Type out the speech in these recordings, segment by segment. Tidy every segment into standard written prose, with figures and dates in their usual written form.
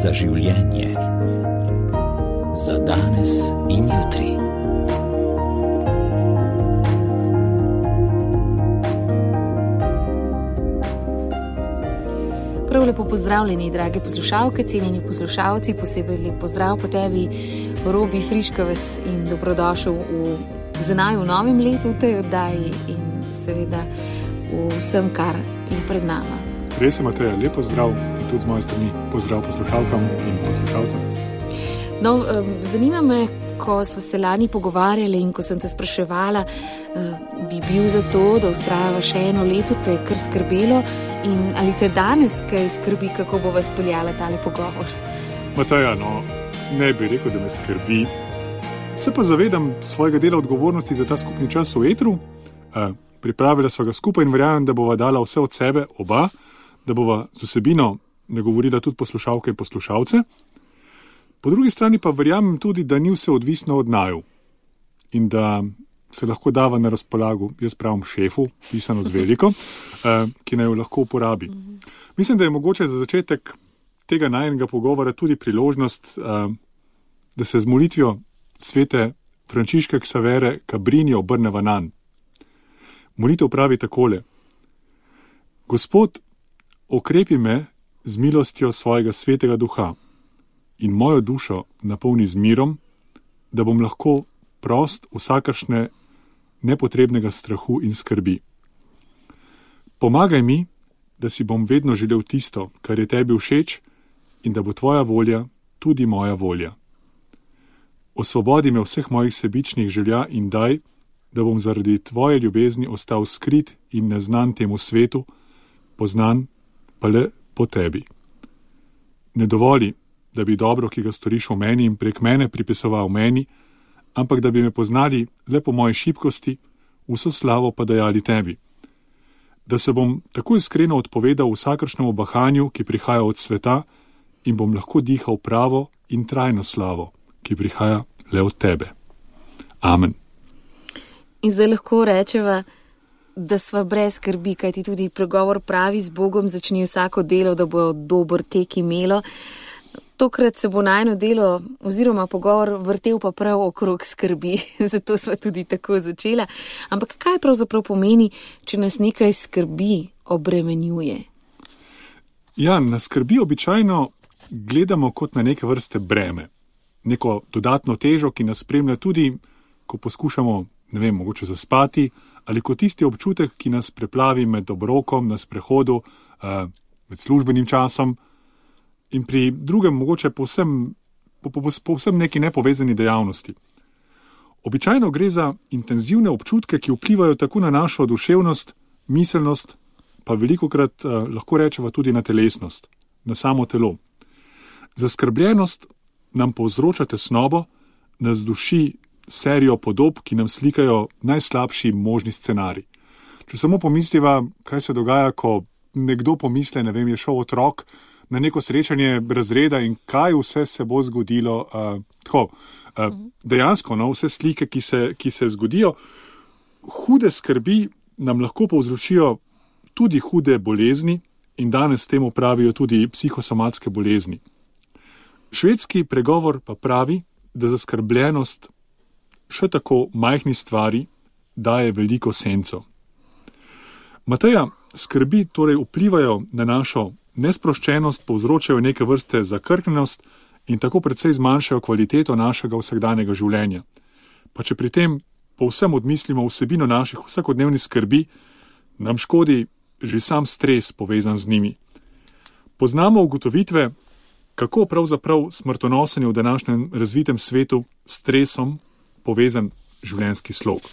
za življenje. Za danes in jutri. Prav lepo pozdravljeni, drage poslušalke, cenjeni poslušalci, posebej lep pozdrav po tebi, Robi Friškovec, in dobrodošel z nami v novem letu v tej oddaji in seveda vsem, kar je pred nama. Res je, Mateja, lep pozdrav in tudi z moje strani pozdrav poslušalkam in poslušalcem. No, zanima me, ko smo se lani pogovarjali in ko sem te spraševala, bi bil za to, da vztrajava še eno leto, te je kar skrbelo, in ali te danes kaj skrbi, kako bo vas peljala tale pogovor? Mateja, ne bi rekel, da me skrbi. Se pa zavedam svojega dela odgovornosti za ta skupni čas v etru. Pripravila sva ga skupaj in verjamem, da bova dala vse od sebe, oba, da bova z vsebino nagovorila tudi poslušalke in poslušalce. Po drugi strani pa verjamem tudi, da ni vse odvisno od naju in da se lahko dava na razpolago, jaz pravim šefu, pisano z veliko, ki naj jo lahko uporabi. Mislim, da je mogoče za začetek tega najinega pogovora tudi priložnost, da se z molitvijo svete Frančiška Ksavere Cabrini obrneva nanj. Molitev pravi takole: Gospod, okrepi me z milostjo svojega svetega duha in mojo dušo napolni z mirom, da bom lahko prost vsakršne nepotrebnega strahu in skrbi. Pomagaj mi, da si bom vedno želel tisto, kar je tebi všeč, in da bo tvoja volja tudi moja volja. Osvobodi me vseh mojih sebičnih želja in daj, da bom zaradi tvoje ljubezni ostal skrit in neznan temu svetu, poznan pa le po tebi. Ne dovoli, da bi dobro, ki ga storiš v meni in prek mene pripisoval meni, ampak da bi me poznali le po moji šibkosti, vso slavo pa dajali tebi. Da se bom tako iskreno odpovedal vsakršnemu bahanju, ki prihaja od sveta, in bom lahko dihal pravo in trajno slavo, ki prihaja le od tebe. Amen. In zdaj lahko rečeva, da sva brez skrbi, kajti tudi pregovor pravi, z Bogom začni vsako delo, da bo dober tek imelo. Tokrat se bo najino delo oziroma pogovor vrtel pa prav okrog skrbi, zato sva tudi tako začela. Ampak kaj pravzaprav pomeni, če nas nekaj skrbi obremenjuje? Ja, na skrbi običajno gledamo kot na neke vrste breme. Neko dodatno težo, ki nas spremlja tudi, ko poskušamo, mogoče zaspati, ali kot tisti občutek, ki nas preplavi med obrokom, na sprehodu, med službenim časom, in pri drugem mogoče povsem neki nepovezani dejavnosti. Običajno gre za intenzivne občutke, ki vplivajo tako na našo duševnost, miselnost, pa velikokrat lahko rečeva tudi na telesnost, na samo telo. Zaskrbljenost nam povzroča tesnobo, nas duši serijo podob, ki nam slikajo najslabši možni scenarij. Če samo pomisliva, kaj se dogaja, ko nekdo pomisle, je šel otrok na neko srečanje razreda in kaj vse se bo zgodilo. Dejansko, vse slike, ki se zgodijo, hude skrbi nam lahko povzročijo tudi hude bolezni in danes temu pravijo tudi psihosomatske bolezni. Švedski pregovor pa pravi, da zaskrbljenost še tako majhni stvari daje veliko senco. Mateja, skrbi torej vplivajo na našo nesproščenost, povzročajo neke vrste zakrknjenost in tako precej zmanjšajo kvaliteto našega vsakdanjega življenja. Pa če pri tem povsem odmislimo vsebino naših vsakodnevnih skrbi, nam škodi že sam stres povezan z njimi. Poznamo ugotovitve, kako pravzaprav smrtonosen je v današnjem razvitem svetu s stresom povezan življenjski slog.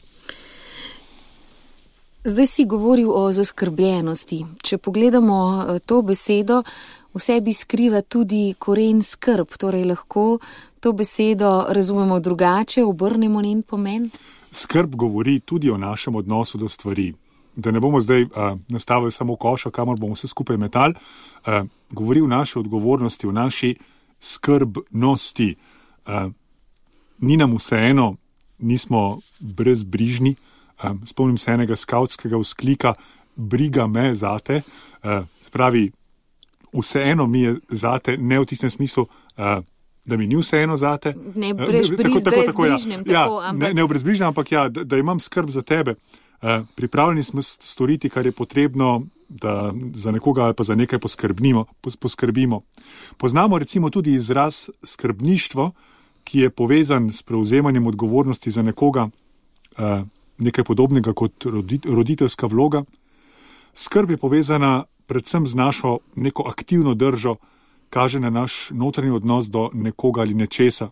Zdaj si govoril o zaskrbljenosti. Če pogledamo to besedo, v sebi skriva tudi koren skrb, torej lahko to besedo razumemo drugače, obrnemo njen pomen? Skrb govori tudi o našem odnosu do stvari. Da ne bomo zdaj nastavili samo koša, kamor bomo vse skupaj metali, govori o naši odgovornosti, o naši skrbnosti. Ni nam vseeno, nismo brezbrižni. Spomnim se enega skavtskega vzklika, briga me zate, se pravi, vseeno mi je zate, ne v tistem smislu, da mi ni vseeno zate. Ne brezbrižnem, ne v brezbrižnem, ampak da imam skrb za tebe. Pripravljeni smo storiti, kar je potrebno, da za nekoga ali pa za nekaj poskrbimo. Poznamo recimo tudi izraz skrbništvo, ki je povezan s prevzemanjem odgovornosti za nekoga, nekaj podobnega kot roditeljska vloga. Skrb je povezana predvsem z našo neko aktivno držo, kaže na naš notranji odnos do nekoga ali nečesa.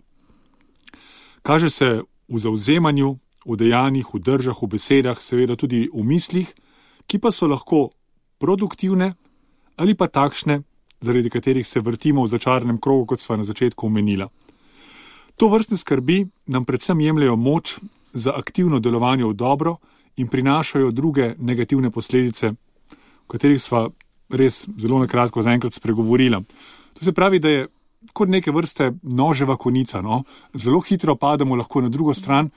Kaže se v zavzemanju, v dejanjih, v držah, v besedah, seveda tudi v mislih, ki pa so lahko produktivne ali pa takšne, zaradi katerih se vrtimo v začaranem krogu, kot sva na začetku omenila. To vrstne skrbi nam predvsem jemljajo moč za aktivno delovanje v dobro in prinašajo druge negativne posledice, o katerih sva res zelo nakratko zaenkrat spregovorila. To se pravi, da je kot neke vrste noževa konica. No? Zelo hitro pademo lahko na drugo stran,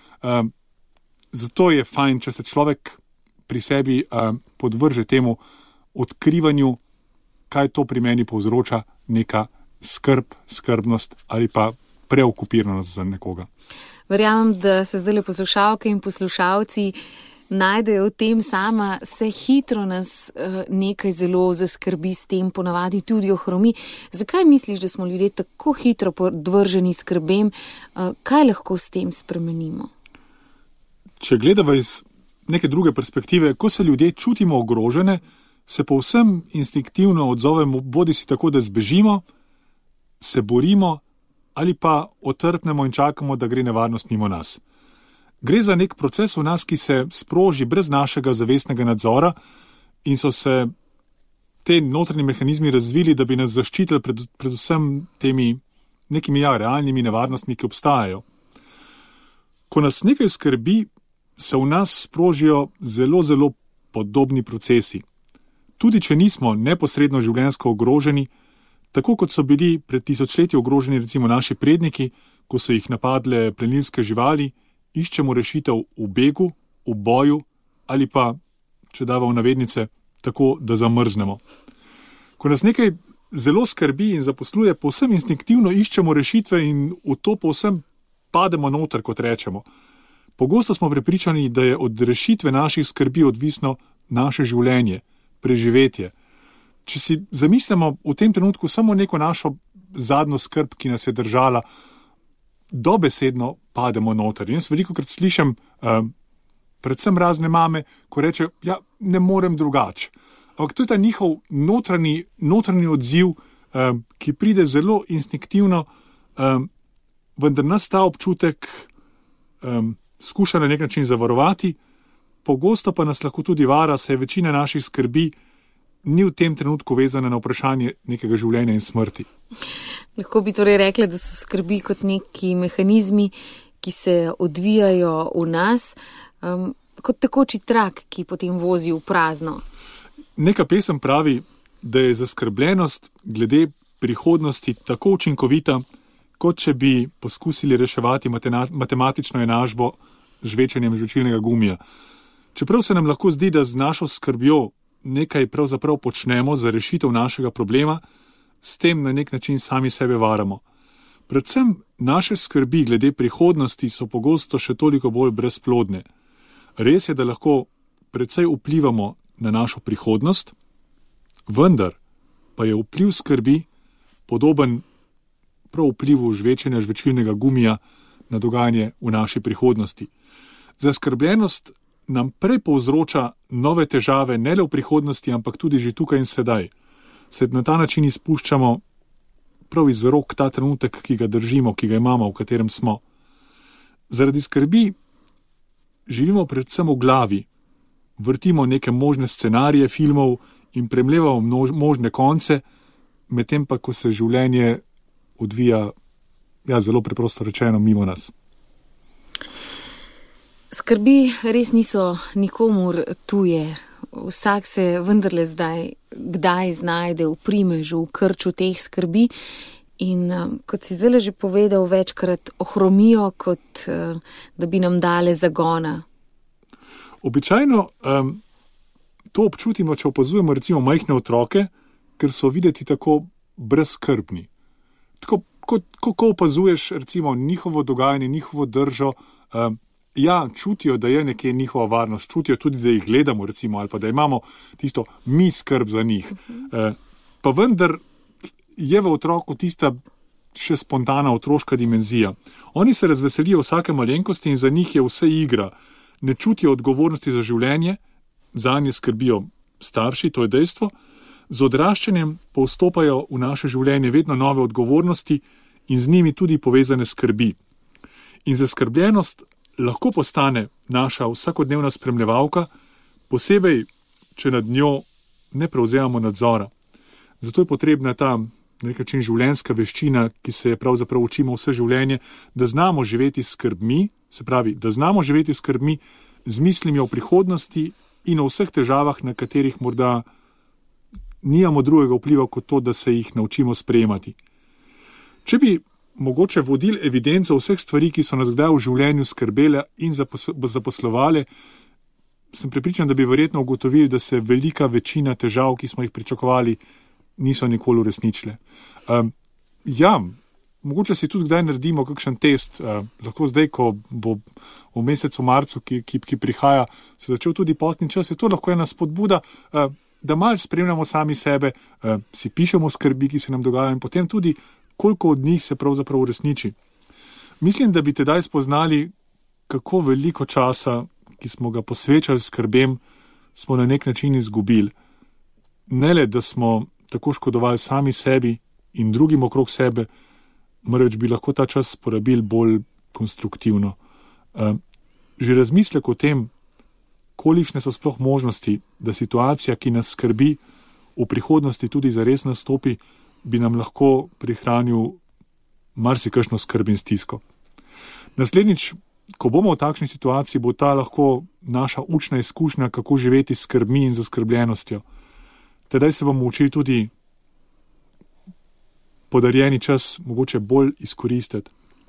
zato je fajn, če se človek pri sebi podvrže temu odkrivanju, kaj to pri meni povzroča neka skrbnost ali pa preokupiranost za nekoga. Verjamem, da se zdaj poslušalke in poslušalci najdejo v tem sama, se hitro nas nekaj zelo zaskrbi s tem, ponavadi tudi ohromi. Zakaj misliš, da smo ljudje tako hitro podvrženi skrbem? Kaj lahko s tem spremenimo? Če gledava iz neke druge perspektive, ko se ljudje čutimo ogrožene, se povsem instinktivno odzovemo, bodisi tako, da zbežimo, se borimo ali pa otrpnemo in čakamo, da gre nevarnost mimo nas. Gre za nek proces v nas, ki se sproži brez našega zavestnega nadzora in so se te notranji mehanizmi razvili, da bi nas zaščitili predvsem temi nekimi realnimi nevarnostmi, ki obstajajo. Ko nas nekaj skrbi, se v nas sprožijo zelo, zelo podobni procesi. Tudi če nismo neposredno življenjsko ogroženi, tako kot so bili pred tisočletji ogroženi recimo naši predniki, ko so jih napadle plenilske živali, iščemo rešitev v begu, v boju ali pa, če dava v navednice, tako, da zamrznemo. Ko nas nekaj zelo skrbi in zaposluje, povsem instinktivno iščemo rešitve in v to povsem pademo noter, kot rečemo. Pogosto smo prepričani, da je od rešitve naših skrbi odvisno naše življenje, preživetje. Če si zamislimo v tem trenutku samo neko našo zadnjo skrb, ki nas je držala, dobesedno pademo noter. In jaz velikokrat slišim, predvsem razne mame, ko rečejo, ne morem drugače. Ampak to je ta njihov notranji odziv, ki pride zelo instinktivno, vendar nas ta občutek skuša na nek način zavarovati, pogosto pa nas lahko tudi vara, saj večina naših skrbi ni v tem trenutku vezana na vprašanje nekega življenja in smrti. Lahko bi torej rekla, da so skrbi kot neki mehanizmi, ki se odvijajo v nas, kot tekoči trak, ki potem vozi v prazno. Neka pesem pravi, da je zaskrbljenost glede prihodnosti tako učinkovita, kot če bi poskusili reševati matematično enačbo z žvečenjem žvečilnega gumija. Čeprav se nam lahko zdi, da z našo skrbjo nekaj pravzaprav počnemo za rešitev našega problema, s tem na nek način sami sebe varamo. Predvsem naše skrbi glede prihodnosti so pogosto še toliko bolj brezplodne. Res je, da lahko precej vplivamo na našo prihodnost, vendar pa je vpliv skrbi podoben prav vplivu žvečenja žvečilnega gumija na dogajanje v naši prihodnosti. Zaskrbljenost nam prej povzroča nove težave, ne le v prihodnosti, ampak tudi že tukaj in sedaj. Se na ta način izpuščamo prav iz rok ta trenutek, ki ga držimo, ki ga imamo, v katerem smo. Zaradi skrbi živimo predvsem v glavi, vrtimo neke možne scenarije filmov in premlevamo možne konce, medtem pa, ko se življenje odvija, zelo preprosto rečeno, mimo nas. Skrbi res niso nikomur tuje. Vsak se vendarle kdaj znajde v primežu, v krču teh skrbi in kot si zdaj že povedal, večkrat ohromijo, kot da bi nam dale zagona. Običajno to občutimo, če opazujemo recimo majhne otroke, ker so videti tako brezskrbni. Tako, ko opazuješ recimo njihovo dogajanje, njihovo držo, čutijo, da je nekje njihova varnost, čutijo tudi, da jih gledamo recimo, ali pa da imamo tisto mi skrb za njih. Pa vendar je v otroku tista še spontana otroška dimenzija. Oni se razveselijo vsake malenkosti in za njih je vse igra. Ne čutijo odgovornosti za življenje, zanje skrbijo starši, to je dejstvo. Z odraščanjem pa vstopajo v naše življenje vedno nove odgovornosti in z njimi tudi povezane skrbi. In zaskrbljenost lahko postane naša vsakodnevna spremljevalka, posebej, če nad njo ne prevzemamo nadzora. Zato je potrebna ta na nek način življenjska veščina, ki se je pravzaprav učimo vse življenje, da znamo živeti s skrbmi, se pravi, da znamo živeti s skrbmi z mislimi o prihodnosti in o vseh težavah, na katerih morda nijamo drugega vpliva kot to, da se jih naučimo sprejemati. Če bi mogoče vodili evidenco vseh stvari, ki so nas kdaj v življenju skrbele in zaposlovale, sem prepričan, da bi verjetno ugotovili, da se velika večina težav, ki smo jih pričakovali, niso nikoli uresničile. Mogoče si tudi kdaj naredimo kakšen test, lahko zdaj, ko bo v mesecu marcu, ki prihaja, se začel tudi postni čas, je to lahko ena spodbuda, da malo spremljamo sami sebe, si pišemo skrbi, ki se nam dogajajo in potem tudi, koliko od njih se pravzaprav uresniči. Mislim, da bi tedaj spoznali, kako veliko časa, ki smo ga posvečali skrbem, smo na nek način izgubili. Ne le, da smo tako škodovali sami sebi in drugim okrog sebe, marveč bi lahko ta čas porabili bolj konstruktivno. Že razmislek o tem, kolikšne so sploh možnosti, da situacija, ki nas skrbi, v prihodnosti tudi zares nastopi, bi nam lahko prihranil marsikakšno skrb in stisko. Naslednjič, ko bomo v takšni situaciji, bo ta lahko naša učna izkušnja, kako živeti s skrbmi in zaskrbljenostjo. Tedaj se bomo učili tudi podarjeni čas mogoče bolj izkoristiti.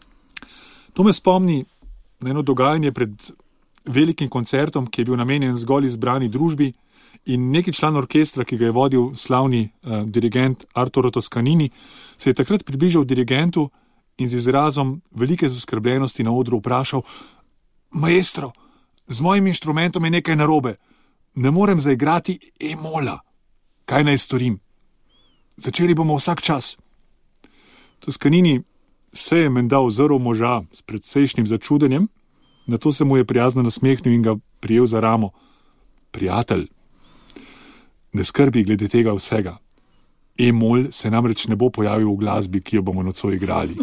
To me spomni na eno dogajanje pred velikim koncertom, ki je bil namenjen zgolj izbrani družbi, in neki član orkestra, ki ga je vodil slavni dirigent Arturo Toscanini, se je takrat približal dirigentu in z izrazom velike zaskrbljenosti na odru vprašal: Maestro, z mojim inštrumentom je nekaj narobe. Ne morem zaigrati e-mola. Kaj naj storim? Začeli bomo vsak čas. Toscanini se je menda ozrl moža s predsejšnjim začudenjem, nato se mu je prijazno nasmehnil in ga prijel za ramo. Prijatelj, ne skrbi glede tega vsega. E-mol se namreč ne bo pojavil v glasbi, ki jo bomo nocoj igrali.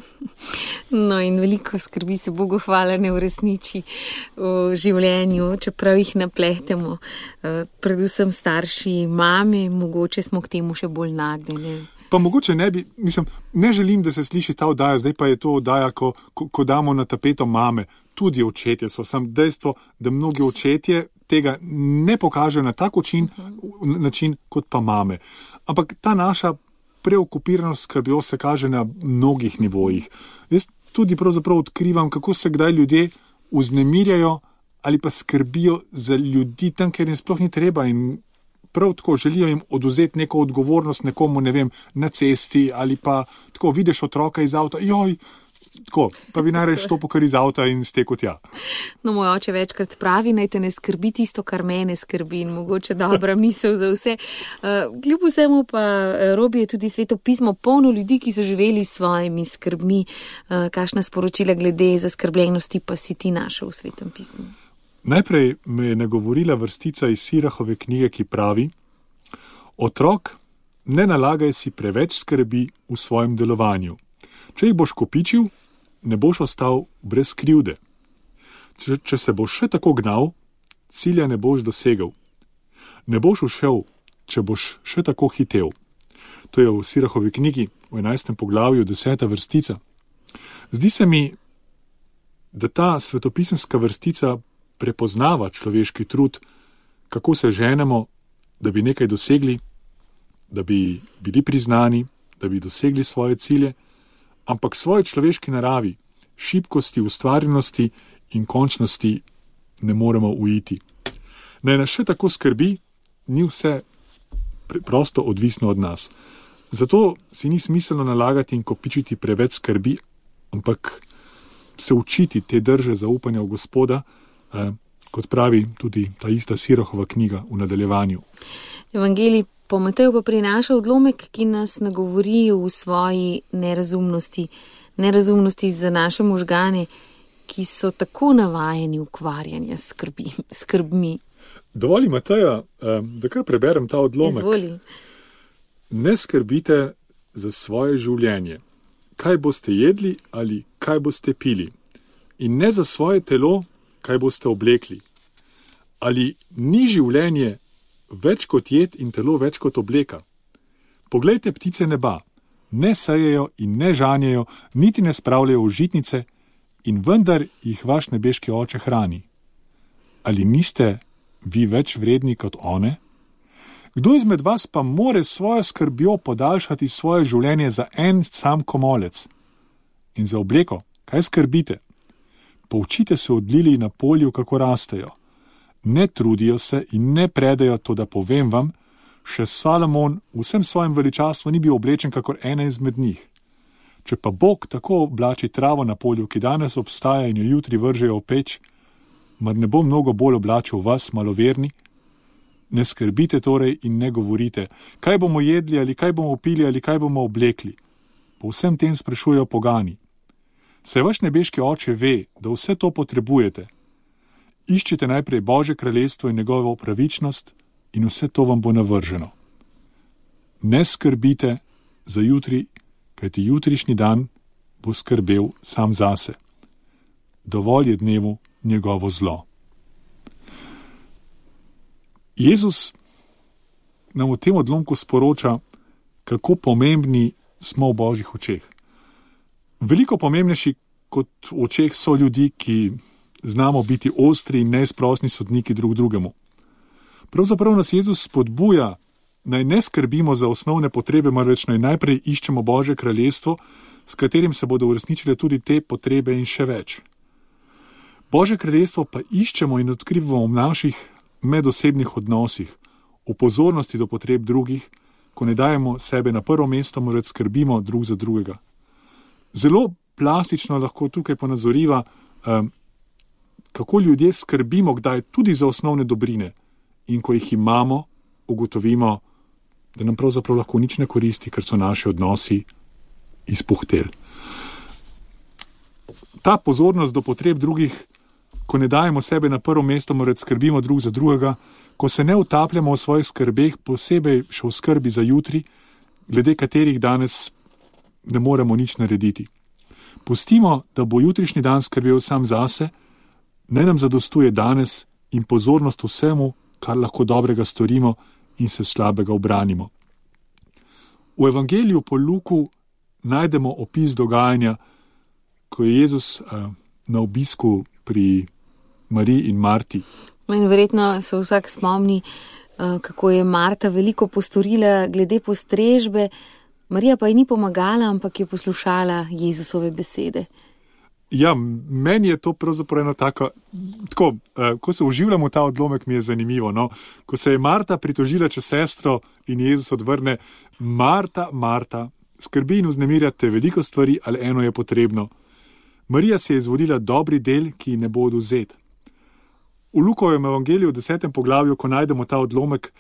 No, in veliko skrbi se Bogu hvala ne uresniči v življenju, čeprav jih napletemo. Predvsem starši, mame, mogoče smo k temu še bolj nagnjeni. Pa mogoče ne bi, ne želim, da se sliši ta oddaja, zdaj pa je to oddaja, ko damo na tapeto mame. Tudi očetje so, samo dejstvo, da mnogi očetje tega ne pokažejo na tak način kot pa mame. Ampak ta naša preokupiranost skrbjo se kaže na mnogih nivojih. Jaz tudi pravzaprav odkrivam, kako se kdaj ljudje vznemirjajo ali pa skrbijo za ljudi tam, ker jim sploh ni treba, in prav tako želijo jim oduzeti neko odgovornost nekomu, ne vem, na cesti, ali pa tako vidiš otroka iz avta, joj, tako, pa bi najraje štopil kar iz avta in stekel tja. No, moj oče večkrat pravi, naj te ne skrbi tisto, kar mene skrbi, in mogoče dobra misel za vse. Kljub vsemu pa, Robi, je tudi Sveto pismo polno ljudi, ki so živeli s svojimi skrbmi. Kakšna sporočila glede zaskrbljenosti pa si ti našel v Svetem pismu? Najprej me je nagovorila vrstica iz Sirahove knjige, ki pravi: Otrok, ne nalagaj si preveč skrbi v svojem delovanju. Če jih boš kopičil, ne boš ostal brez krivde. Če se boš še tako gnal, cilja ne boš dosegel. Ne boš ušel, če boš še tako hitel. To je v Sirahovi knjigi, v 11. poglavju, 10. vrstica. Zdi se mi, da ta svetopisemska vrstica prepoznava človeški trud, kako se ženemo, da bi nekaj dosegli, da bi bili priznani, da bi dosegli svoje cilje, ampak svoje človeški naravi, šibkosti, ustvarjenosti in končnosti ne moremo uiti. Naj nas še tako skrbi, ni vse prosto odvisno od nas. Zato si ni smiselno nalagati in kopičiti preveč skrbi, ampak se učiti te drže zaupanja v Gospoda, kot pravi tudi ta ista Sirohova knjiga v nadaljevanju. Evangelij po Mateju pa prinaša odlomek, ki nas nagovori v svoji nerazumnosti za naše možgane, ki so tako navajeni ukvarjanja s skrbmi. Dovoli, Mateja, da kar preberem ta odlomek. Izvoli. Ne skrbite za svoje življenje, kaj boste jedli ali kaj boste pili, in ne za svoje telo, kaj boste oblekli. Ali ni življenje več kot jed in telo več kot obleka? Poglejte ptice neba, ne sejejo in ne žanjejo, niti ne spravljajo v žitnice, in vendar jih vaš nebeški oče hrani. Ali niste vi več vredni kot one? Kdo izmed vas pa more svojo skrbjo podaljšati svoje življenje za en sam komolec? In za obleko, kaj skrbite? Poučite se od lilij na polju, kako rastejo. Ne trudijo se in ne predajo, to da povem vam, še Salomon v vsem svojem veličastvu ni bil oblečen kakor ena izmed njih. Če pa Bog tako oblači travo na polju, ki danes obstaja in jo jutri vržejo v peč, mar ne bo mnogo bolj oblačil vas, maloverni? Ne skrbite torej in ne govorite, kaj bomo jedli ali kaj bomo pili ali kaj bomo oblekli. Po vsem tem sprašujejo pogani. Saj vaš nebeški oče ve, da vse to potrebujete. Iščite najprej Božje kraljestvo in njegovo pravičnost in vse to vam bo navrženo. Ne skrbite za jutri, kajti jutrišnji dan bo skrbel sam zase. Dovolj je dnevu njegovo zlo. Jezus nam v tem odlomku sporoča, kako pomembni smo v Božjih očeh. Veliko pomembnejši kot v očeh so ljudi, ki znamo biti ostri in neizprosni sodniki drug drugemu. Pravzaprav nas Jezus spodbuja, naj ne skrbimo za osnovne potrebe, marveč naj najprej iščemo Božje kraljestvo, s katerim se bodo uresničile tudi te potrebe in še več. Božje kraljestvo pa iščemo in odkrivamo v naših medosebnih odnosih, v pozornosti do potreb drugih, ko ne dajemo sebe na prvo mesto, marveč skrbimo drug za drugega. Zelo plastično lahko tukaj ponazoriva, kako ljudje skrbimo kdaj tudi za osnovne dobrine in ko jih imamo, ugotovimo, da nam pravzaprav lahko nič ne koristi, ker so naši odnosi izpuhteli. Ta pozornost do potreb drugih, ko ne dajemo sebe na prvo mesto, marveč skrbimo drug za drugega, ko se ne utapljamo v svojih skrbeh, posebej še v skrbi za jutri, glede katerih danes ne moremo nič narediti. Pustimo, da bo jutrišnji dan skrbel sam zase, ne nam zadostuje danes in pozornost vsemu, kar lahko dobrega storimo in se slabega ubranimo. V Evangeliju po Luku najdemo opis dogajanja, ko je Jezus na obisku pri Mariji in Marti. In verjetno se vsak spomni, kako je Marta veliko postorila glede postrežbe, Marija pa ji ni pomagala, ampak je poslušala Jezusove besede. Ja, meni je to pravzaprav eno tako, ko se vživljam v ta odlomek, mi je zanimivo. No? Ko se je Marta pritožila čez sestro in Jezus odvrne, Marta, Marta, skrbi in vznemirja te veliko stvari, ali eno je potrebno. Marija se je izvolila dobri del, ki ji ne bo odvzet. V Lukovem evangeliju v 10. poglavju, ko najdemo ta odlomek,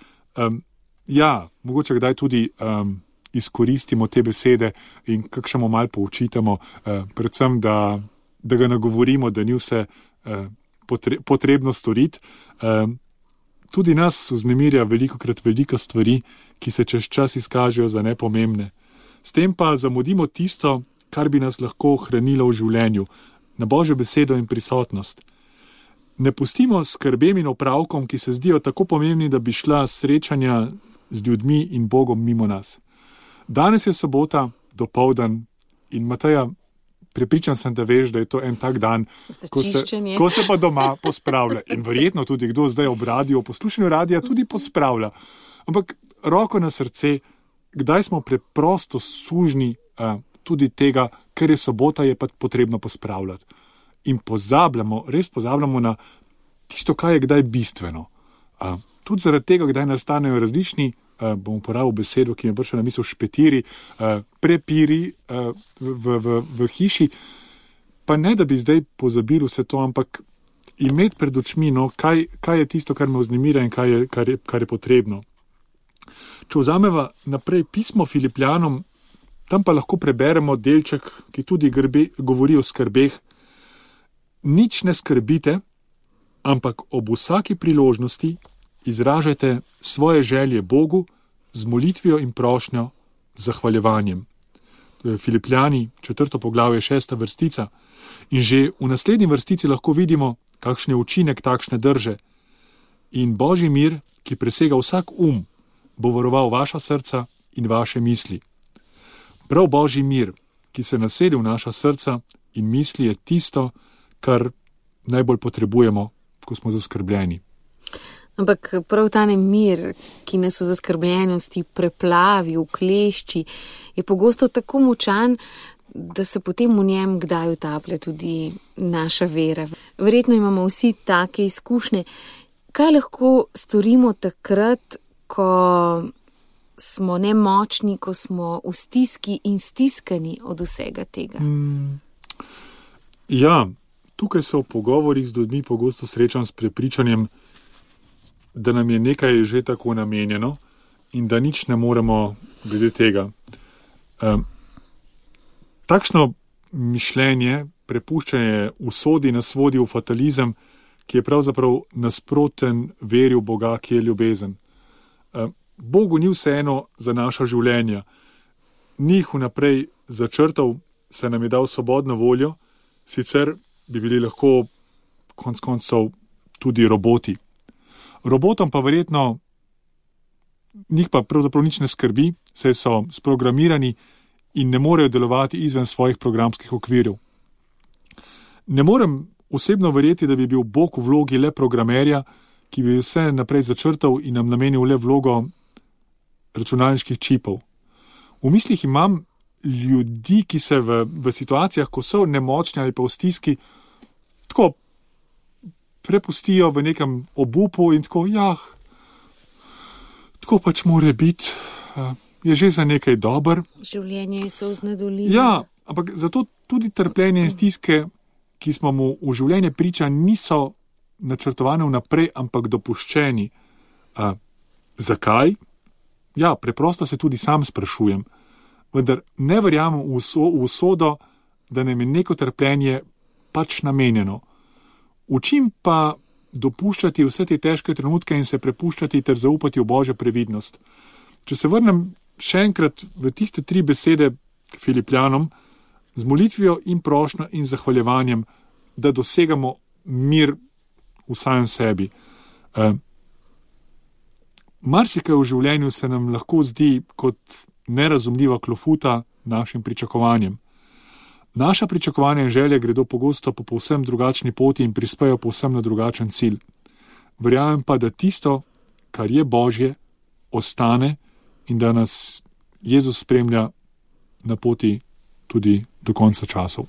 mogoče kdaj tudi izkoristimo te besede in kakšno malo poučitamo, predvsem, da ga nagovorimo, da ni vse potrebno storiti. Tudi nas vznemirja velikokrat veliko stvari, ki se čez čas izkažejo za nepomembne. S tem pa zamudimo tisto, kar bi nas lahko hranilo v življenju, na Božjo besedo in prisotnost. Ne pustimo skrbem in opravkom, ki se zdijo tako pomembni, da bi šla srečanja z ljudmi in Bogom mimo nas. Danes je sobota, dopoldan in Mateja, prepričan sem, da veš, da je to en tak dan, ko se pa doma pospravlja. In verjetno tudi kdo zdaj ob radiju, poslušanju radija tudi pospravlja. Ampak roko na srce, kdaj smo preprosto sužni tudi tega, ker je sobota, je pa potrebno pospravljati. In res pozabljamo na tisto, kaj je kdaj bistveno. Tudi zaradi tega, kdaj nastanejo različni bom uporabil besedo, ki mi je prišla na misel, špetiri, prepiri v hiši, pa ne, da bi zdaj pozabili vse to, ampak imeti pred očmi, no, kaj je tisto, kar me vznemira in kar je potrebno. Če vzameva naprej pismo Filipljanom, tam pa lahko preberemo delček, ki tudi govori o skrbeh. Nič ne skrbite, ampak ob vsaki priložnosti izražajte svoje želje Bogu z molitvijo in prošnjo, zahvaljevanjem. To je Filipljani, 4. poglavje, 6. vrstica. In že v naslednji vrstici lahko vidimo, kakšen je učinek takšne drže. In Božji mir, ki presega vsak bo varoval vaša srca in vaše misli. Prav Božji mir, ki se nasede v naša srca in misli, je tisto, kar najbolj potrebujemo, ko smo zaskrbljeni. Ampak prav ta mir, ki nas v zaskrbljenosti preplavi, uklešči, je pogosto tako močan, da se potem v njem kdaj utaplja tudi naša vera. Verjetno imamo vsi take izkušnje. Kaj lahko storimo takrat, ko smo nemočni, ko smo v stiski in stiskani od vsega tega? Ja, tukaj se v pogovorih z ljudmi pogosto srečam s prepričanjem, da nam je nekaj že tako namenjeno in da nič ne moremo glede tega. Takšno mišljenje, prepuščanje usodi nas vodi v fatalizem, ki je pravzaprav nasproten veri v Boga, ki je ljubezen. Bogu ni vseeno za naša življenja. Ni jih vnaprej začrtal, se nam je dal svobodno voljo, sicer bi bili lahko konec koncev tudi roboti. Robotom pa verjetno njih pa pravzaprav nič ne skrbi, saj so sprogramirani in ne morejo delovati izven svojih programskih okvirjev. Ne morem osebno verjeti, da bi bil Bog v vlogi le programerja, ki bi vse naprej začrtal in nam namenil le vlogo računalniških čipov. V mislih imam ljudi, ki se v situacijah, ko so nemočni ali pa v stiski, tako prepustijo v nekem obupu in tako, tako pač more biti, je že za nekaj dober. Življenje je solzne doline. Ja, ampak zato tudi trpljenje in stiske, ki smo mu v življenje priča, niso načrtovane vnaprej, ampak dopuščeni. Zakaj? Ja, preprosto se tudi sam sprašujem, vendar ne verjamem v usodo, da nam je neko trpljenje pač namenjeno. Učim pa dopuščati vse te težke trenutke in se prepuščati ter zaupati v Božjo previdnost. Če se vrnem še enkrat v tiste 3 besede Filipljanom, z molitvijo in prošnjo in zahvaljevanjem, da dosegamo mir v samem sebi. Marsikaj v življenju se nam lahko zdi kot nerazumljiva klofuta našim pričakovanjem. Naša pričakovanja in želje gredo pogosto po povsem drugačni poti in prispejo povsem na drugačen cilj. Verjamem pa, da tisto, kar je Božje, ostane in da nas Jezus spremlja na poti tudi do konca časov.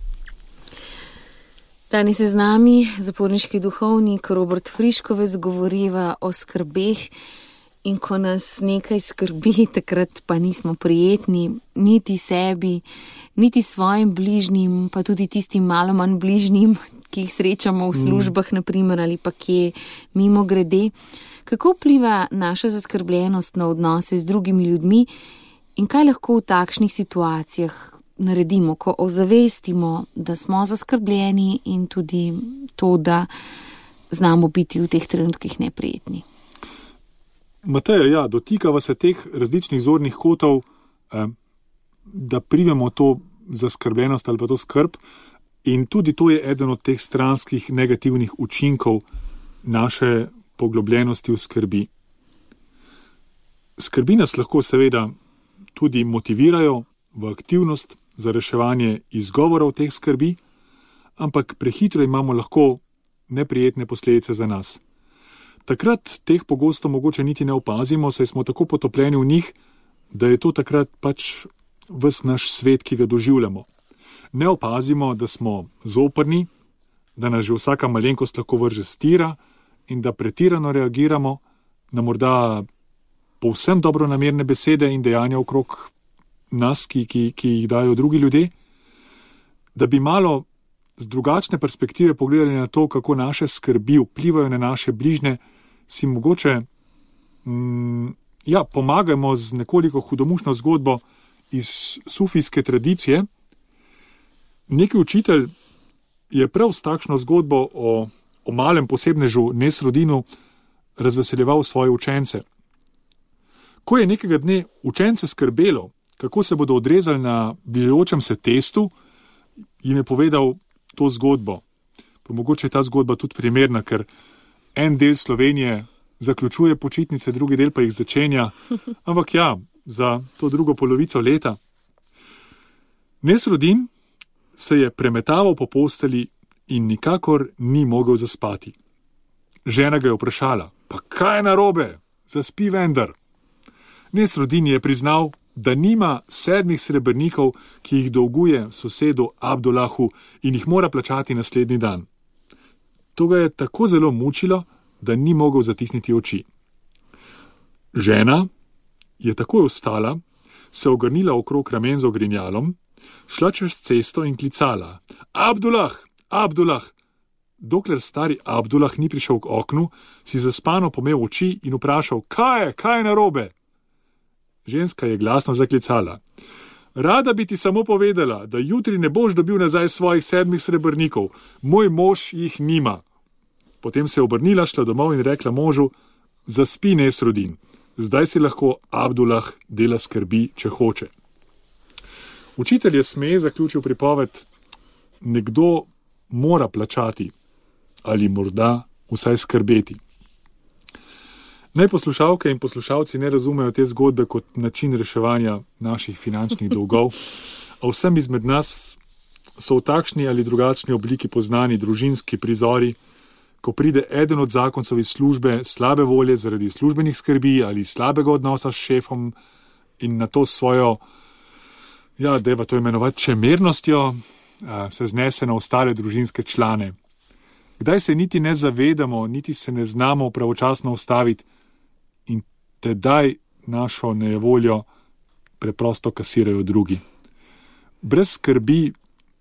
Danes je z nami zaporniški duhovnik Robert Friškovec, govoriva o skrbeh. In ko nas nekaj skrbi, takrat pa nismo prijetni, niti sebi, niti svojim bližnjim, pa tudi tistim malo manj bližnjim, ki jih srečamo v službah, naprimer, ali pa kje mimo grede. Kako vpliva naša zaskrbljenost na odnose z drugimi ljudmi in kaj lahko v takšnih situacijah naredimo, ko ozavestimo, da smo zaskrbljeni in tudi to, da znamo biti v teh trenutkih neprijetni? Mateja, ja, dotikava se teh različnih zornih kotov, da primemo to zaskrbljenost ali pa to skrb, in tudi to je eden od teh stranskih negativnih učinkov naše poglobljenosti v skrbi. Skrbi nas lahko seveda tudi motivirajo v aktivnost za reševanje izgovorov teh skrbi, ampak prehitro imamo lahko neprijetne posledice za nas. Takrat teh pogosto mogoče niti ne opazimo, saj smo tako potopljeni v njih, da je to takrat pač ves naš svet, ki ga doživljamo. Ne opazimo, da smo zoprni, da nas že vsaka malenkost lahko vrže s tira in da pretirano reagiramo na morda povsem dobronamerne besede in dejanja okrog nas, ki jih dajo drugi ljudje, da bi malo z drugačne perspektive pogledali na to, kako naše skrbi vplivajo na naše bližnje, si mogoče pomagajmo z nekoliko hudomušno zgodbo iz sufijske tradicije. Neki učitelj je prav s takšno zgodbo o malem posebnežu Nesrodinu razveseljeval svoje učence. Ko je nekega dne učence skrbelo, kako se bodo odrezali na bližajočem se testu, jim je povedal to zgodbo. Pa mogoče je ta zgodba tudi primerna, ker en del Slovenije zaključuje počitnice, drugi del pa jih začenja, ampak za to drugo polovico leta. Nesrodin se je premetaval po posteli in nikakor ni mogel zaspati. Žena ga je vprašala, pa kaj je narobe, zaspi vendar. Nesrodin je priznal, da nima 7 srebrnikov, ki jih dolguje sosedu Abdulahu in jih mora plačati naslednji dan. To ga je tako zelo mučilo, da ni mogel zatisniti oči. Žena je takoj vstala, se ogrnila okrog ramen z ogrinjalom, šla čez cesto in klicala: Abdulah, Abdulah! Dokler stari Abdulah ni prišel k oknu, si zaspano pomel oči in vprašal: kaj je narobe? Ženska je glasno zaklicala: rada bi ti samo povedala, da jutri ne boš dobil nazaj svojih 7 srebrnikov, moj mož jih nima. Potem se je obrnila, šla domov in rekla možu: zaspi, Nesrodin, zdaj si lahko Abdulah dela skrbi, če hoče. Učitelj je smeje zaključil pripoved: nekdo mora plačati ali morda vsaj skrbeti. Naj poslušalke in poslušalci ne razumejo te zgodbe kot način reševanja naših finančnih dolgov, a vsem izmed nas so v takšni ali drugačni obliki poznani družinski prizori, ko pride eden od zakoncev iz službe slabe volje zaradi službenih skrbi ali slabega odnosa s šefom in na to svojo, dajva to imenovati čemernostjo, se znese na ostale družinske člane. Kdaj se niti ne zavedamo, niti se ne znamo pravočasno ustaviti in tedaj našo nejevoljo preprosto kasirajo drugi. Brez skrbi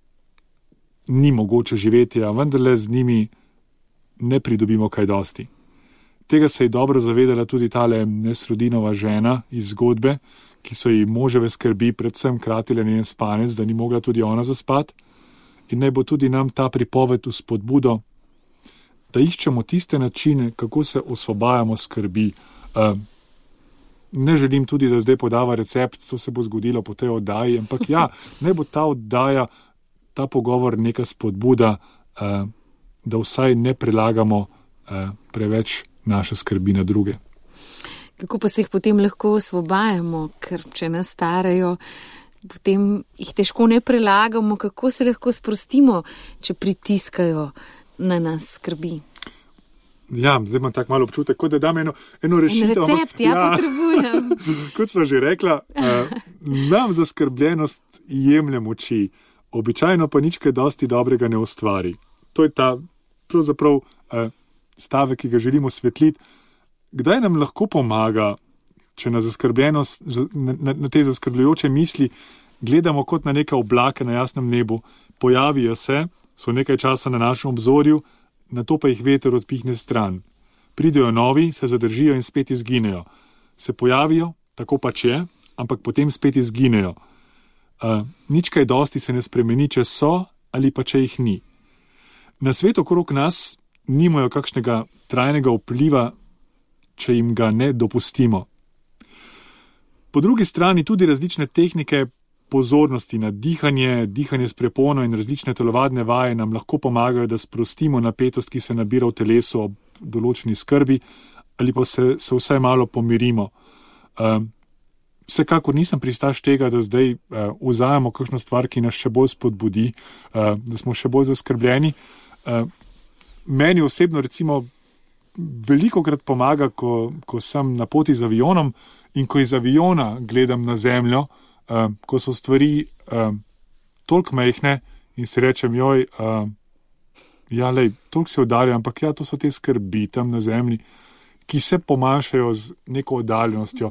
ni mogoče živeti, a vendarle z njimi ne pridobimo kaj dosti. Tega se je dobro zavedala tudi tale Nesrodinova žena iz zgodbe, ki so ji moževe skrbi predvsem kratile njen spanec, da ni mogla tudi ona zaspati. In naj bo tudi nam ta pripoved v spodbudo, da iščemo tiste načine, kako se osvobajamo skrbi. Ne želim tudi, da zdaj podava recept, to se bo zgodilo po tej oddaji, ampak naj bo ta oddaja, ta pogovor neka spodbuda, da vsaj ne prelagamo preveč naše skrbi na druge. Kako pa se jih potem lahko osvobajamo, ker če nas starajo, potem jih težko ne prelagamo, kako se lahko sprostimo, če pritiskajo na nas skrbi. Zdaj imam tak malo občutek, kot da dam eno rešitev. En recept, potrebujem. Kot sva že rekla, nam zaskrbljenost jemlje moči, običajno pa nič kaj dosti dobrega ne ustvari. To je ta pravzaprav stavek, ki ga želimo osvetliti. Kdaj nam lahko pomaga, če na zaskrbljenost, na te zaskrbljujoče misli gledamo kot na neke oblake na jasnem nebu, pojavijo se, so nekaj časa na našem obzorju, nato pa jih veter odpihne stran. Pridejo novi, se zadržijo in spet izginejo. Se pojavijo, tako pač je, ampak potem spet izginejo. Nič kaj dosti se ne spremeni, če so ali pa če jih ni. Na svet okrog nas nimajo kakšnega trajnega vpliva, če jim ga ne dopustimo. Po drugi strani tudi različne tehnike pozornosti na dihanje s prepono in različne telovadne vaje nam lahko pomagajo, da sprostimo napetost, ki se nabira v telesu ob določeni skrbi, ali pa se vsaj malo pomirimo. Vsekakor nisem pristaš tega, da zdaj vzajemo kakšno stvar, ki nas še bolj spodbudi, da smo še bolj zaskrbljeni. Meni osebno recimo velikokrat pomaga, ko sem na poti z avionom in ko iz aviona gledam na zemljo, ko so stvari toliko majhne in si rečem, toliko se oddalja, ampak to so te skrbi tam na zemlji. ki se pomanjšajo z neko oddaljenostjo.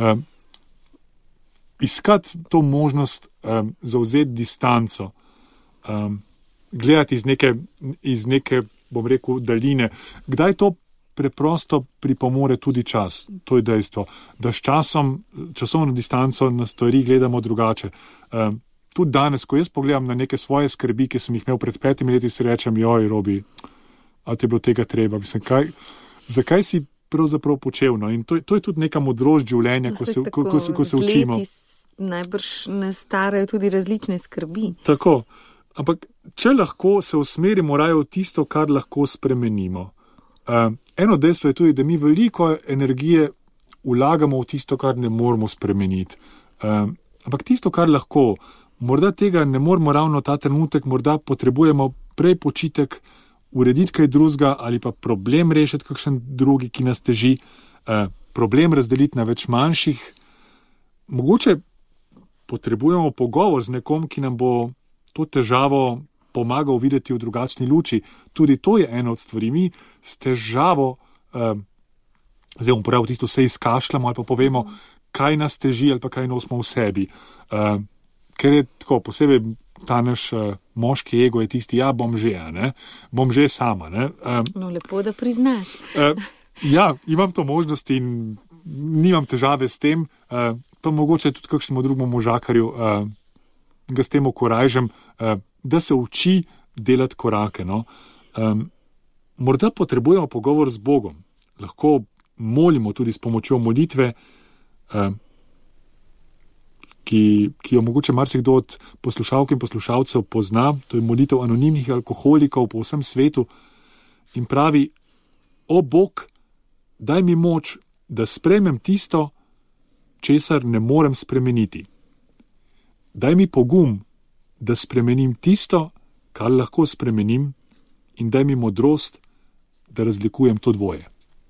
Iskati to možnost zauzeti distanco, gledati iz neke, bom rekel, daljine. Kdaj to preprosto pripomore tudi čas? To je dejstvo, da s časovno distanco na stvari gledamo drugače. Tudi danes, ko jaz pogledam na neke svoje skrbi, ki sem jih imel pred 5 leti, si rečem, joj, Robi, a ti je bilo tega treba? Mislim, zakaj si pravzaprav počel? No? In to je tudi neka modrost življenja, ko se učimo. Najbrž nas starajo tudi različne skrbi. Tako, ampak če lahko se usmerimo raje v tisto, kar lahko spremenimo. Eno dejstvo je tudi, da mi veliko energije vlagamo v tisto, kar ne moremo spremeniti. Ampak tisto, kar lahko, morda tega ne moremo ravno ta trenutek, morda potrebujemo prej počitek, urediti kaj drugega ali pa problem rešiti kakšen drugi, ki nas teži, problem razdeliti na več manjših. Mogoče potrebujemo pogovor z nekom, ki nam bo to težavo pomagal videti v drugačni luči. Tudi to je ena od stvari. Mi s težavo, zdaj bomo prav tisto vse izkašljamo ali pa povemo, kaj nas teži ali pa kaj nosimo v sebi. Ker je tako, posebej ta naš moški ego je tisti, ja, bom že sama. Ne? No, lepo, da priznaš. Ja, imam to možnost in nimam težave s tem, pa mogoče tudi kakšnemu drugemu možakarju ga s tem okorajžem, da se uči delati korake. No? Morda potrebujemo pogovor z Bogom. Lahko molimo tudi s pomočjo molitve, ki jo mogoče marsikdo od poslušalk in poslušalcev pozna. To je molitev anonimnih alkoholikov po vsem svetu in pravi: o Bog, daj mi moč, da sprejmem tisto, česar ne morem spremeniti. Daj mi pogum, da spremenim tisto, kar lahko spremenim, in daj mi modrost, da razlikujem to dvoje.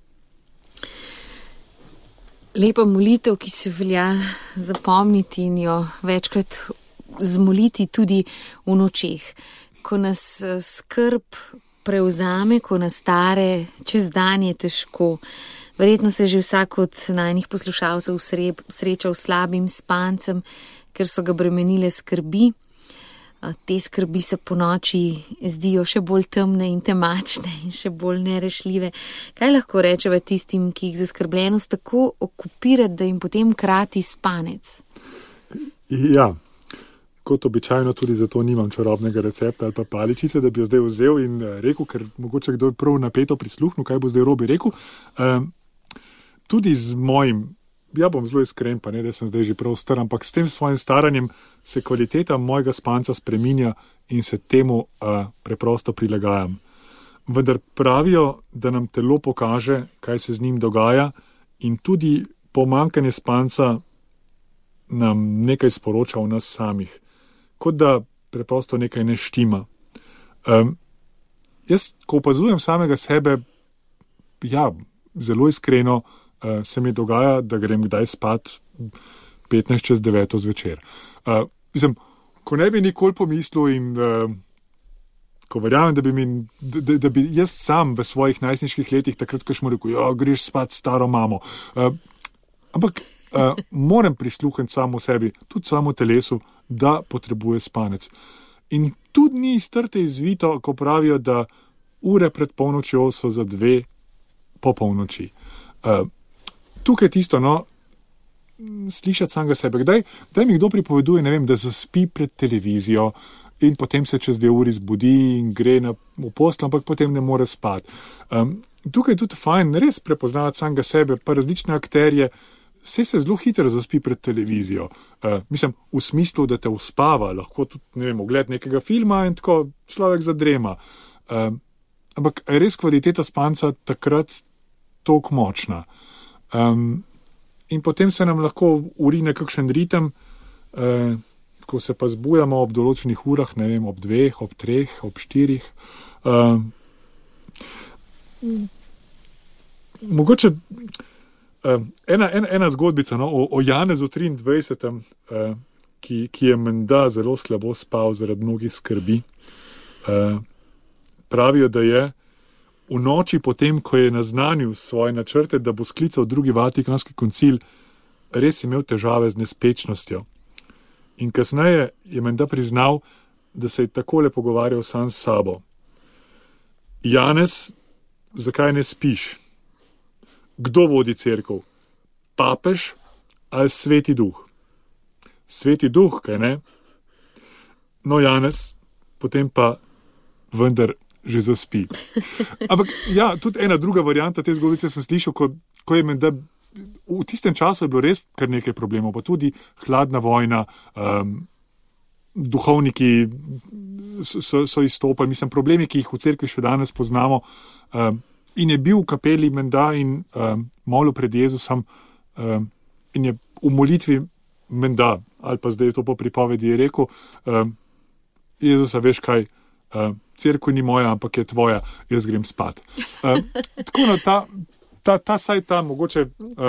Lepa molitev, ki se velja zapomniti in jo večkrat zmoliti tudi v nočeh. Ko nas skrb prevzame, ko nas stare, čez dan je težko. Verjetno se že vsak od najnih poslušalcev srečal s slabim spancem, ker so ga bremenile skrbi. Te skrbi se po noči zdijo še bolj temne in temačne in še bolj nerešljive. Kaj lahko rečeva tistim, ki jih zaskrbljenost tako okupira, da jim potem krati spanec? Ja, kot običajno tudi zato nimam čarobnega recepta ali pa paličice, da bi jo zdaj vzel in rekel, ker mogoče kdo je prav napeto prisluhnil, kaj bo zdaj Robi rekel. Tudi z mojim, ja bom zelo iskren, pa ne, da sem zdaj že prav star, ampak s tem svojim staranjem se kvaliteta mojega spanca spreminja in se temu preprosto prilagajam. Vendar pravijo, da nam telo pokaže, kaj se z njim dogaja, in tudi pomanjkanje spanca nam nekaj sporoča o nas samih. Kot da preprosto nekaj ne štima. Jaz, ko opazujem samega sebe, ja, zelo iskreno, se mi dogaja, da grem kdaj spat 8:45 zvečer. Mislim, ko ne bi nikoli pomislil in ko verjamem, da bi jaz sam v svojih najstniških letih takrat, ko smo rekel, ja, greš spat s staro mamo. Ampak moram prisluhniti samo sebi, tudi samo telesu, da potrebuje spanec. In tudi ni iz trte izvito, ko pravijo, da ure pred polnočjo so za 2 po polnoči. Tukaj tisto, no, slišati samega sebe. Kdaj mi kdo pripoveduje, ne vem, da zaspi pred televizijo in potem se čez 2 uri zbudi in gre v posteljo, ampak potem ne more spati. Tukaj je tudi fajn res prepoznavati samega sebe, pa različne akterje. Se zelo hitro zaspi pred televizijo. Mislim, v smislu, da te uspava, lahko tudi, ne vem, ogled nekega filma in tako človek zadrema. Ampak je res kvaliteta spanca takrat toliko močna. In potem se nam lahko urine kakšen ritem, ko se pa zbujamo ob določenih urah, ne vem, ob 2, ob 3, ob 4. Mogoče ena zgodbica, no, o Janezu 23, ki je menda zelo slabo spal zaradi mnogih skrbi. Pravijo, da je v noči potem, ko je naznanil svoje načrte, da bo sklical drugi Vatikanski koncil, res imel težave z nespečnostjo. In kasneje je menda priznal, da se je takole pogovarjal sam s sabo. Janez, zakaj ne spiš? Kdo vodi cerkev? Papež ali Sveti Duh? Sveti Duh, kaj ne? No, Janez, potem pa vendar že zaspi. Ampak ja, tudi ena druga varianta te zgodbice sem slišal, ko je menda v tistem času je bilo res kar nekaj problemov, pa tudi hladna vojna, duhovniki so izstopali, mislim, problemi, ki jih v cerkvi še danes poznamo, in je bil v kapeli menda in molil pred Jezusom in je v molitvi menda, ali pa zdaj je to po pripovedi, je rekel, Jezusa, veš kaj, cerkev ni moja, ampak je tvoja, jaz grem spat. Tako no, ta mogoče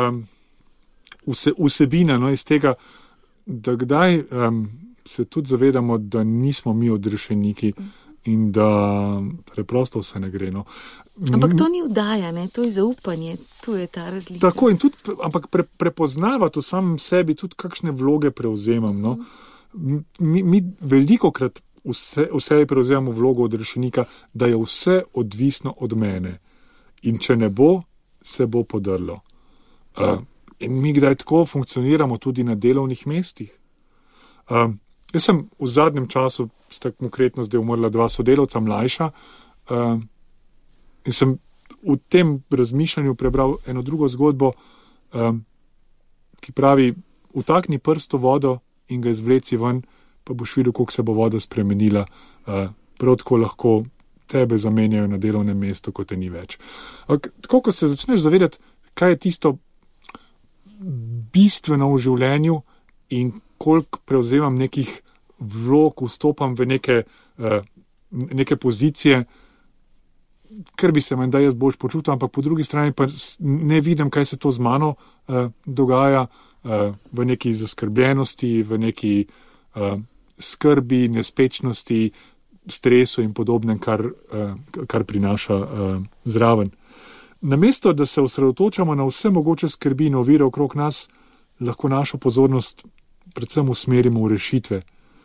vsebina, no, iz tega, da kdaj se tudi zavedamo, da nismo mi odrešeniki in da preprosto vse ne gre. No. Ampak to ni vdaja, ne? To je zaupanje, tu je ta razlika. Tako in tudi, ampak prepoznavati v samem sebi tudi kakšne vloge prevzemam. No. Mi velikokrat vse prevzemamo vlogo odrešenika, da je vse odvisno od mene. In če ne bo, se bo podrlo. In mi kdaj tako funkcioniramo tudi na delovnih mestih. Jaz sem v zadnjem času, tako konkretno zdaj umrla 2 sodelavca, mlajša, in sem v tem razmišljanju prebral eno drugo zgodbo, ki pravi, vtakni prst v vodo in ga izvleci ven, pa boš videl, koliko se bo voda spremenila. Prav tako lahko tebe zamenjajo na delovnem mestu, ko te ni več. Tako, ko se začneš zavedati, kaj je tisto bistveno v življenju in koliko prevzemam nekih vlog, vstopam v neke pozicije, ker bi se menda jaz boljš počutil, ampak po drugi strani pa ne vidim, kaj se to z mano dogaja, v neki zaskrbljenosti, v neki skrbi, nespečnosti, stresu in podobnem, kar prinaša zraven. Namesto, da se osredotočamo na vse mogoče skrbi in ovire okrog nas, lahko našo pozornost predvsem usmerimo v rešitve.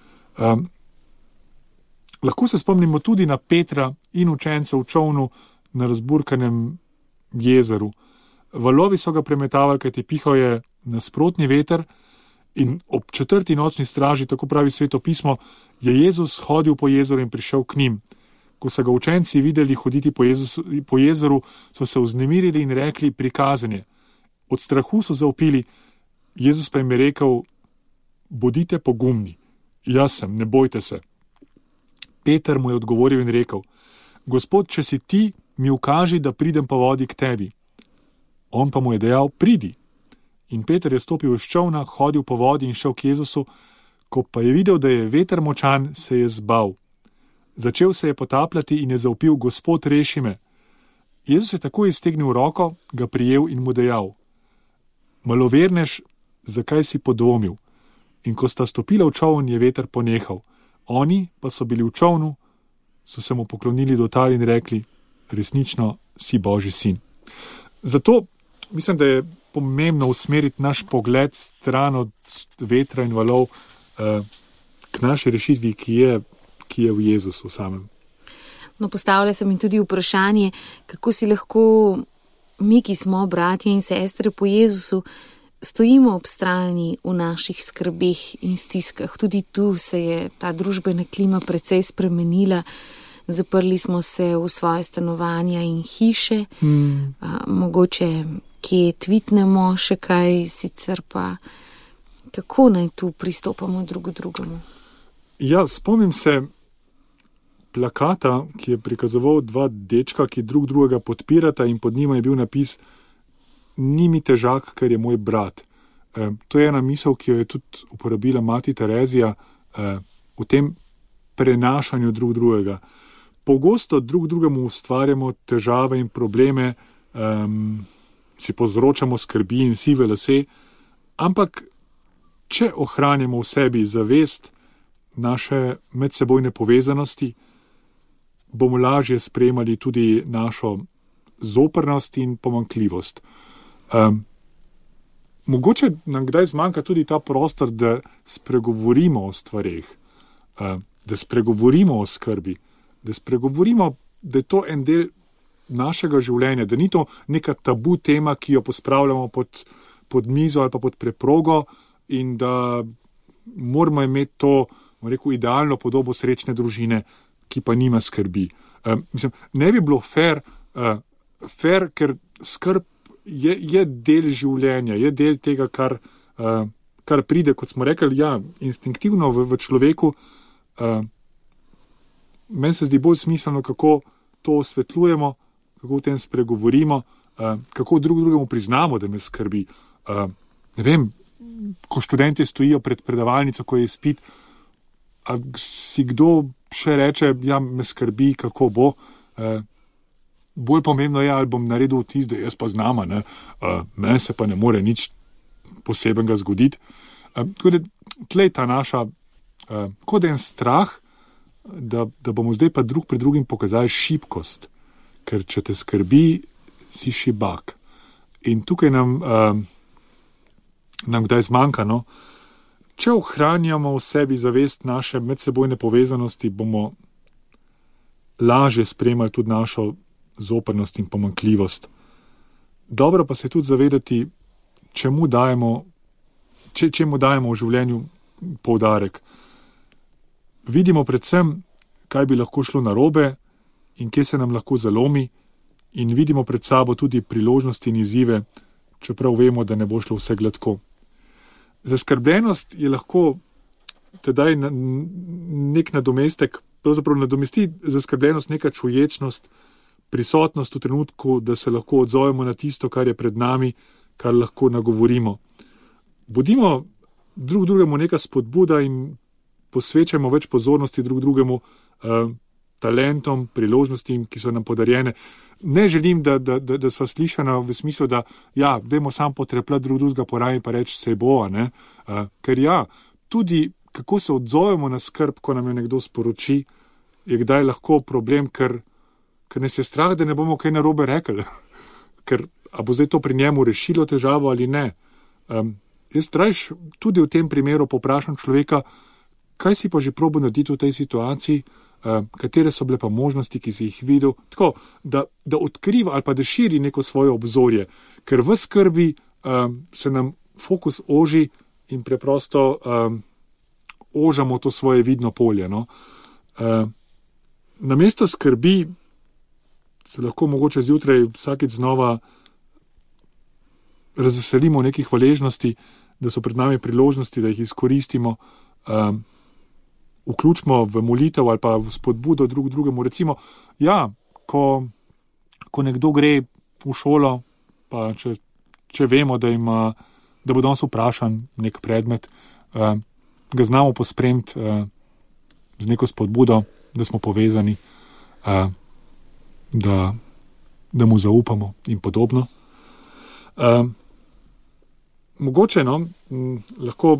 Lahko se spomnimo tudi na Petra in učence v čolnu na razburkanem jezeru. Valovi so ga premetavali, kajti pihal je nasprotni veter in ob 4. nočni straži, tako pravi Sveto pismo, je Jezus hodil po jezeru in prišel k njim. Ko so ga učenci videli hoditi po jezeru, so se vznemirili in rekli prikazanje. Od strahu so zavpili, Jezus pa jim je rekel, bodite pogumni, jaz sem, ne bojte se. Peter mu je odgovoril in rekel, Gospod, če si ti, mi ukaži, da pridem po vodi k tebi. On pa mu je dejal, pridi. In Peter je stopil iz čolna, hodil po vodi in šel k Jezusu, ko pa je videl, da je veter močan, se je zbal. Začel se je potapljati in je zavpil, Gospod, reši me. Jezus je takoj iztegnil roko, ga prijel in mu dejal, malovernež, zakaj si podvomil? In ko sta stopila v čoln, je veter ponehal. Oni pa so bili v čolnu, so se mu poklonili do tal in rekli, resnično si Božji sin. Zato mislim, da je pomembno usmeriti naš pogled stran od vetra in valov k naši rešitvi, ki je v Jezusu samem. No, postavlja se mi tudi vprašanje, kako si lahko mi, ki smo bratje in sestre po Jezusu, stojimo ob strani v naših skrbeh in stiskah. Tudi tu se je ta družbena klima precej spremenila. Zaprli smo se v svoje stanovanja in hiše. Mogoče kje tvitnemo še kaj, sicer pa kako naj tu pristopamo drugemu? Ja, spomnim se plakata, ki je prikazoval 2 dečka, ki drugega podpirata in pod njima je bil napis Ni mi težak, ker je moj brat. To je ena misel, ki jo je tudi uporabila mati Terezija v tem prenašanju drugega. Pogosto drugemu ustvarjamo težave in probleme, si povzročamo skrbi in sive lase, ampak če ohranjamo v sebi zavest naše medsebojne povezanosti, bomo lažje sprejemali tudi našo zoprnost in pomanjkljivost. Mogoče nam kdaj zmanjka tudi ta prostor, da spregovorimo o stvareh, da spregovorimo o skrbi, da spregovorimo, da je to en del našega življenja, da ni to neka tabu tema, ki jo pospravljamo pod mizo ali pa pod preprogo in da moramo imeti to, idealno podobo srečne družine, ki pa nima skrbi. Ne bi bilo fair, ker skrb je del življenja, je del tega, kar pride, kot smo rekli, instinktivno v človeku. Meni se zdi bolj smiselno, kako to osvetljujemo, kako o tem spregovorimo, kako drugemu priznamo, da me skrbi. Ne vem, ko študentje stojijo pred predavalnico, ko je izpit, a si kdo še reče, me skrbi, kako bo. Bolj pomembno je, ali bom naredil vtis, da jaz pa znam, meni se pa ne more nič posebenega zgoditi. Tako da tlej ta naša, kot en strah, da bomo zdaj pa drug pred drugim pokazali šibkost, ker če te skrbi, si šibak. In tukaj nam kdaj zmanjka, no? Če ohranjamo v sebi zavest naše medsebojne povezanosti, bomo lažje spremljali tudi našo zoprnost in pomanjkljivost. Dobro pa se tudi zavedati, čemu dajemo v življenju poudarek. Vidimo predvsem, kaj bi lahko šlo narobe in kje se nam lahko zalomi, in vidimo pred sabo tudi priložnosti in izzive, čeprav vemo, da ne bo šlo vse gladko. Zaskrbljenost je lahko tedaj nek nadomestek, pravzaprav nadomesti zaskrbljenost neka čuječnost, prisotnost v trenutku, da se lahko odzovemo na tisto, kar je pred nami, kar lahko nagovorimo. Bodimo drug drugemu neka spodbuda in posvečajmo več pozornosti drug drugemu, talentom, priložnostim, ki so nam podarjene. Ne želim, da sva slišana v smislu, da dajmo sam potrepljati drug drugega po rami pa reči, se bo, ne? Ker tudi kako se odzovemo na skrb, ko nam je nekdo sporoči, je kdaj lahko problem, ker nas je strah, da ne bomo kaj narobe rekli. Ker, a bo zdaj to pri njemu rešilo težavo ali ne. Jaz rajš tudi v tem primeru poprašam človeka, kaj si pa že probil narediti v tej situaciji, katere so bile pa možnosti, ki si jih videl, tako, da odkriva ali pa da širi neko svoje obzorje, ker v skrbi se nam fokus oži in preprosto ožamo to svoje vidno polje. No. Namesto skrbi se lahko mogoče zjutraj vsakič znova razveselimo nekih hvaležnosti, da so pred nami priložnosti, da jih izkoristimo, vključimo v molitev ali pa v spodbudo drugemu. Recimo, ko nekdo gre v šolo, pa če vemo, da bo danes vprašan nek predmet, ga znamo pospremiti z neko spodbudo, da smo povezani, da mu zaupamo in podobno. Mogoče, lahko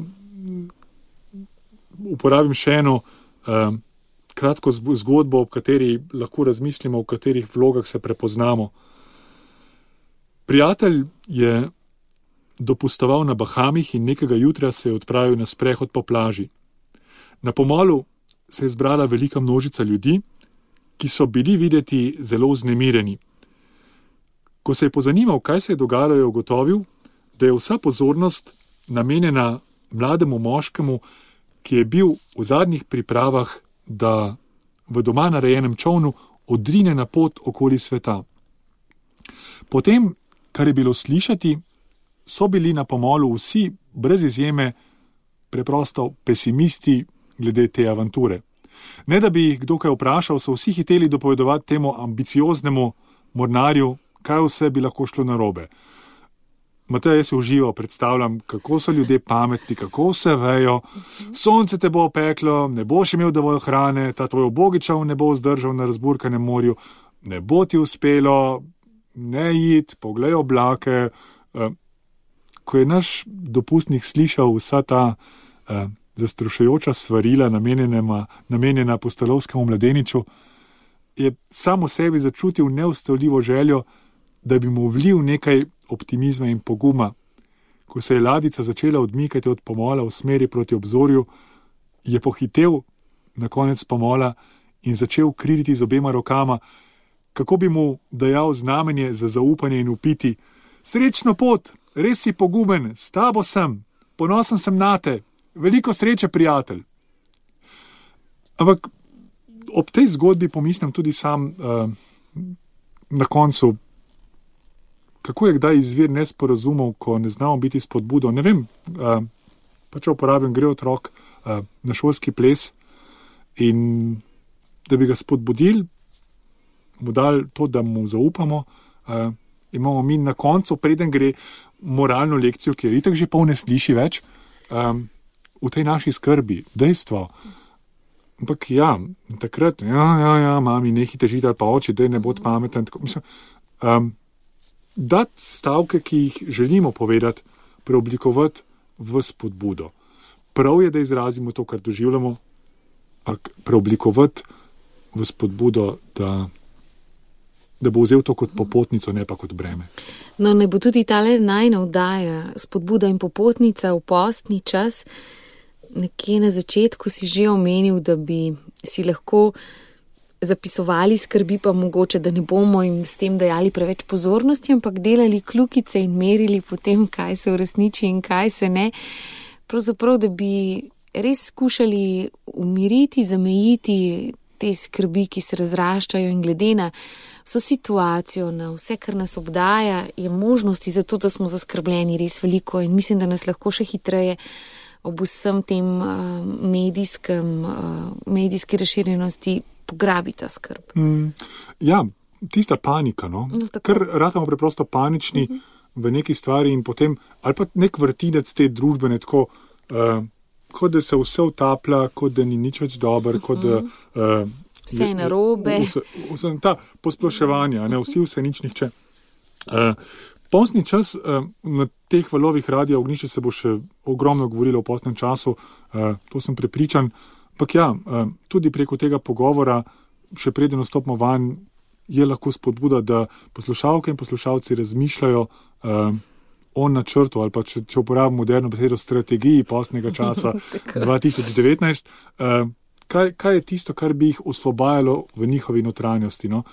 uporabim še eno kratko zgodbo, ob kateri lahko razmislimo, v katerih vlogah se prepoznamo. Prijatelj je dopustoval na Bahamih in nekega jutra se je odpravil na sprehod po plaži. Na pomolu se je zbrala velika množica ljudi, ki so bili videti zelo vznemirjeni. Ko se je pozanimal, kaj se je dogajalo, je ugotovil, da je vsa pozornost namenjena mlademu moškemu, ki je bil v zadnjih pripravah, da v doma narejenem čolnu odrine na pot okoli sveta. Potem, kar je bilo slišati, so bili na pomolu vsi, brez izjeme, preprosto pesimisti glede te avanture. Ne da bi jih kdo kaj vprašal, so vsi hiteli dopovedovati temu ambicioznemu mornarju, kaj vse bi lahko šlo narobe. Matej, jaz se uživo predstavljam, kako so ljudje pametni, kako vse vejo, sonce te bo opeklo, ne boš imel dovolj hrane, ta tvoj ubogičav ne bo vzdržal na razburkanem morju, ne bo ti uspelo, ne id, poglej oblake. Ko je naš dopustnik slišal vsa ta zastrašujoča svarila namenjena apostolovskemu mladeniču, je samo sebi začutil neustavljivo željo, da bi mu vlil nekaj optimizma in poguma. Ko se je ladjica začela odmikati od pomola v smeri proti obzorju, je pohitev na konec pomola in začel kriliti z obema rokama, kako bi mu dajal znamenje za zaupanje in upiti: srečno pot, res si pogumen, s tabo sem, ponosen sem nate, veliko sreče, prijatelj. Ampak ob tej zgodbi pomislim tudi sam na koncu, kako je kdaj izvir nesporazumov, ko ne znamo biti spodbudo. Ne vem, pa če uporabim, gre otrok na šolski ples in da bi ga spodbudili, mu dali to, da mu zaupamo, imamo mi na koncu, preden gre moralno lekcijo, ki jo itak že pol ne sliši več, v tej naši skrbi, dejstvo. Ampak ja, takrat, mami, nehite žiti ali pa oči, dej ne bod pameten. Mislim, dati stavke, ki jih želimo povedati, preoblikovati v spodbudo. Prav je, da izrazimo to, kar doživljamo, preoblikovati v spodbudo, da bo vzel to kot popotnico, ne pa kot breme. No, ne bo tudi tale najna oddaja, spodbuda in popotnica v postni čas. Nekje na začetku si že omenil, da bi si lahko zapisovali skrbi, pa mogoče, da ne bomo jim s tem dajali preveč pozornosti, ampak delali kljukice in merili potem, kaj se uresniči in kaj se ne. Pravzaprav, da bi res skušali umiriti, zamejiti te skrbi, ki se razraščajo, in glede na vso situacijo, na vse, kar nas obdaja, je možnosti za to, da smo zaskrbljeni, res veliko, in mislim, da nas lahko še hitreje ob vsem tem medijski razširjenosti pograbi ta skrb. Ja, tista panika, no ker ratamo preprosto panični v neki stvari in potem, ali pa nek vrtinec te družbene, tako, kot da se vse utaplja, kot da ni nič več dober, kot da vse je narobe. Ta posploševanja, vse nič nihče. Postni čas, na teh valovih Radia Ognjišče se bo še ogromno govorilo o postnem času, to sem prepričan, ampak ja, tudi preko tega pogovora, še preden vstopimo vanj, je lahko spodbuda, da poslušalke in poslušalci razmišljajo o načrtu, ali pa če uporabim moderno besedo, strategiji postnega časa 2019, kaj je tisto, kar bi jih osvobajalo v njihovi notranjosti, no?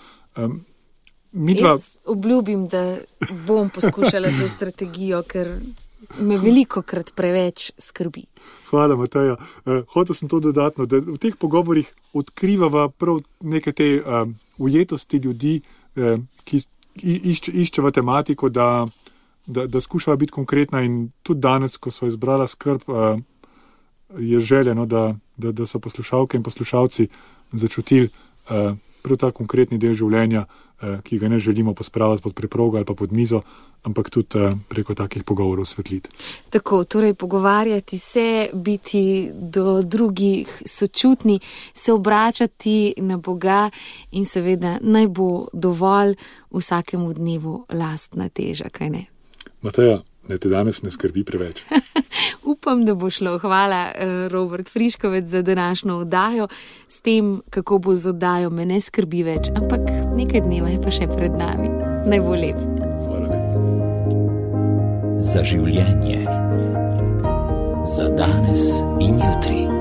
Jaz obljubim, da bom poskušala to strategijo, ker me veliko krat preveč skrbi. Hvala, Mateja. Hotel sem to dodatno, da v teh pogovorih odkrivava prav neke te ujetosti ljudi, ki iščeva tematiko, da skušava biti konkretna, in tudi danes, ko sva izbrala skrb, je željeno, da so poslušalke in poslušalci začutili prav ta konkretni del življenja, ki ga ne želimo pospraviti pod preprogo ali pa pod mizo, ampak tudi preko takih pogovorov svetliti. Tako, torej pogovarjati se, biti do drugih sočutni, se obračati na Boga in seveda naj bo dovolj vsakemu dnevu lastna teža, kaj ne? Mateja, ne te danes ne skrbi preveč. Upam, da bo šlo. Hvala, Robert Friškovec, za današnjo oddajo. S tem, kako bo z oddajo, me ne skrbi več, ampak nekaj dneva je pa še pred nami. Naj bo lep. Hvala lepa. Za življenje. Za danes in jutri.